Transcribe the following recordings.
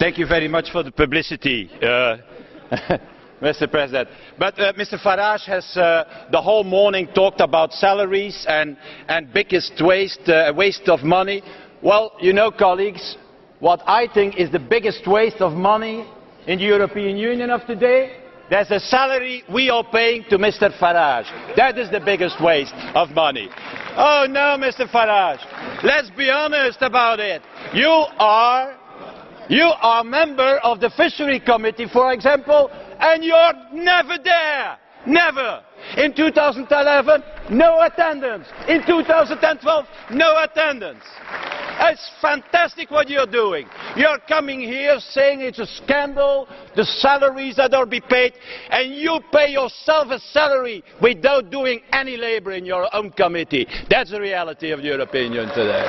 Thank you very much for the publicity, Mr. President. But Mr. Farage has the whole morning talked about salaries and biggest waste of money. Well, you know, colleagues, what I think is the biggest waste of money in the European Union of today? There's a salary we are paying to Mr. Farage. That is the biggest waste of money. Oh no, Mr. Farage, let's be honest about it. You are a member of the Fishery Committee, for example, and you're never there. Never. In 2011, no attendance. In 2012, no attendance. It's fantastic what you're doing. You're coming here saying it's a scandal, the salaries that are being paid, and you pay yourself a salary without doing any labor in your own committee. That's the reality of the European Union today.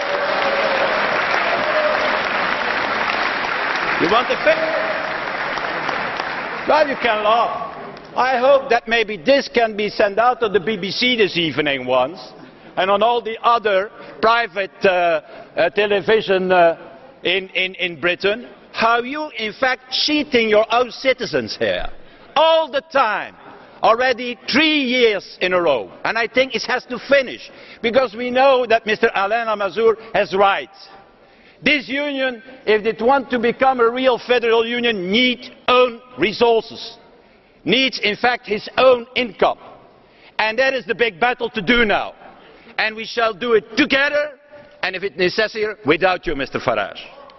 You want to fix? Well, you can laugh. I hope that maybe this can be sent out on the BBC this evening once, and on all the other private television in Britain, how you in fact cheating your own citizens here. All the time. Already 3 years in a row. And I think it has to finish. Because we know that Mr. Alain Lamassoure has right. This union, if it wants to become a real federal union, needs own resources. Needs in fact his own income. And that is the big battle to do now. And we shall do it together, and if it's necessary, without you, Mr. Farage.